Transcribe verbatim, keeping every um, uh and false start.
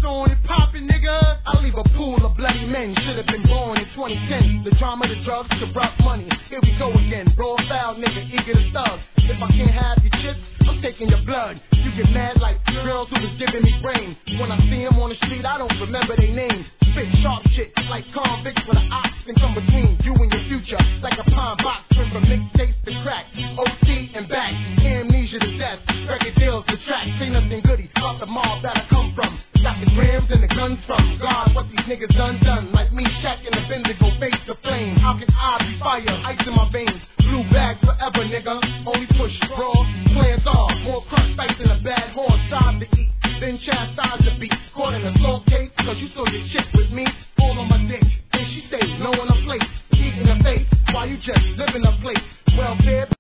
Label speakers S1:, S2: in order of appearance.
S1: on and poppin', nigga. I leave a pool of bloody men. Should have been born in twenty ten. The drama, the drugs, corrupt money. Here we go again. Raw foul, nigga, eager to thug. If I can't have your chips, I'm taking your blood. You get mad like girls who was giving me brain. When I see them on the street, I don't remember their names. Spit sharp shit like convicts with an ox and come between you and your future. Like a pine box, went from mixtapes to crack. O T and back, amnesia to death. Record deals to track. See nothing goody about the mob that I come from. Got the grams and the guns from God. What these niggas done done. Like me, Shaq and the Bendigo face the flame. How can I be fire? Ice in my veins. Blue bags forever, nigga. Only push raw. Plans are more crunch sites than a bad horse. Side to eat. Then chastise the beat. Caught in a assault case. Cause you saw your chick with me. All on my dick. And she stays, knowing her place. Eating her face. While you just live in her place.